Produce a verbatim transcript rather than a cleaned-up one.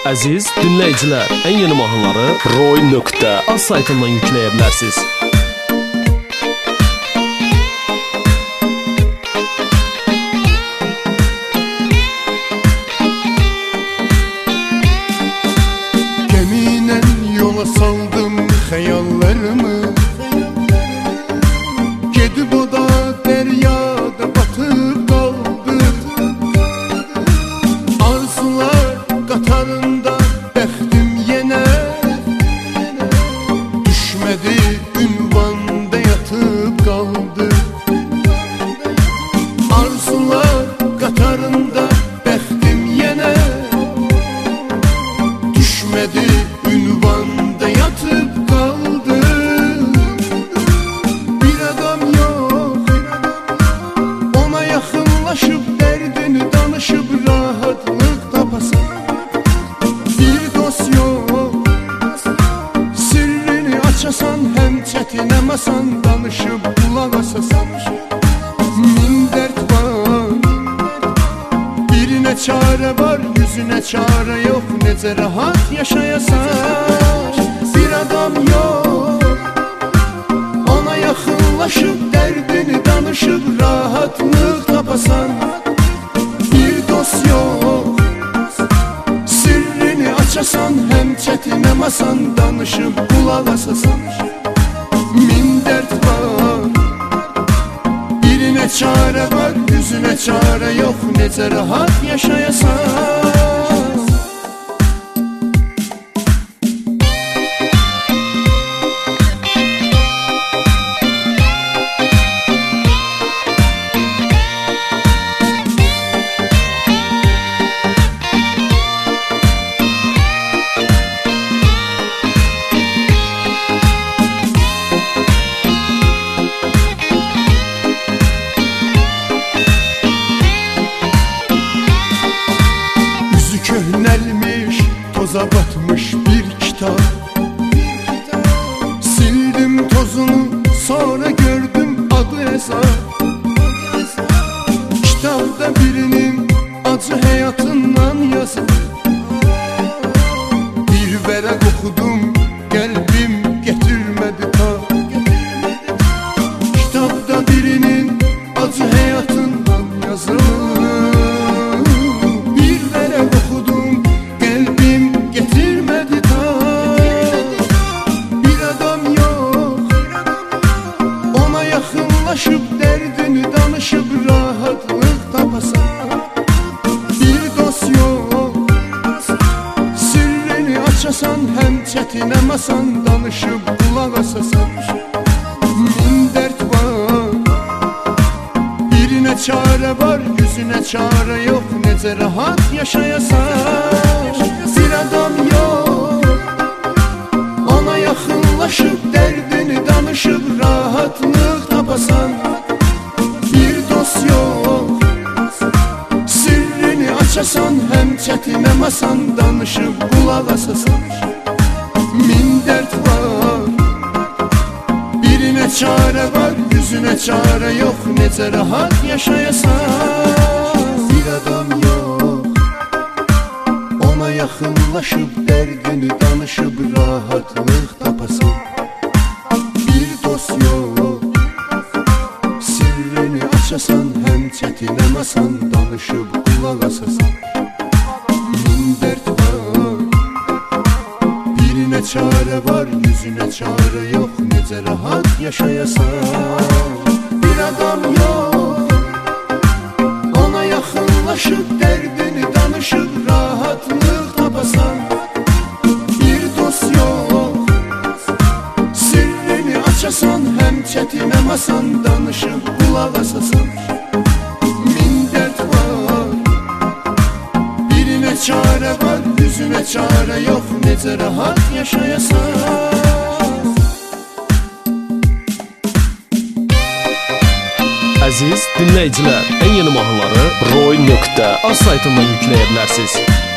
Əziz dinləyicilər, ən yeni mahnıları roy nöqtə az saytından yükləyə bilərsiniz. Geminen yola saldım xəyallarımı, gedib o da dəryada batıb qaldı. Arzular qatarında bəxtim yenə düşmədi, ünvanda yatıb qaldı. Arzular qatarında bəxtim yenə düşmədi, ünvanda yatıp kaldı. Bir adam yok, ona yaxınlaşıp derdini danışıp rahatlık tapasan. Bir dost yok, sirrini açasan, hem çətinəməsən, danışıp qulaq asasan. Min dert var, birine çare var, yüzüne çare yok, necə rahat yaşayasan. Bir adam yok, ona yaxınlaşıp derdini danışıp rahatlık tapasan. Bir dost yok, sirrini açasan, hem çətinəməsən, danışıp qulaq asasan. Min dert var, birine çare var, yüzüne çare yok, necə rahat yaşayasan. Köhnelmiş, toza batmış bir kitap. Sildim tozunu, sonra gördüm adı hesap. Kitapta birinin acı hayatından yazıp, bir vərəq okudum, qəlbim getirmedi ta. Kitapta birinin acı hayatından yazıp, derdini danışıp rahatlık tapasan. Bir dost yok, sirrini açasan, hem çətinəməsən, danışıp qulaq asasan. Min dert var, birine çare var, yüzüne çare yok, necə rahat yaşayasan. Bir adam yok, ona yaxınlaşıp derdini danışıp rahatlık tapasan. Bir dost yok, sirrini açasan, hem çətinəməsən, danışıp qulaq asasan. Min dert var, birine çare var, yüzüne çare yok, necə rahat yaşayasan. Bir adam yok, ona yaxınlaşıp derdini danışıp rahatlık tapasan. Bir dost yok, sirrini açasan, hem çətinəməsən, danışıp qulaq asasan. Min dert var, birine çare var, yüzüne çare yok, necə rahat yaşayasan. Bir adam yok, ona yaxınlaşıp derdini danışıp rahatlık tapasan. Bir dost yok, sirrini açasan, hem çətinəməsən, danışıp qulaq asasan. Min dert var, birine çare var, yüzüne çare yok, necə rahat yaşayasan. Əziz dinləyicilər, ən yeni mahnıları roy nöqtə az saytından yükləyə bilərsiniz.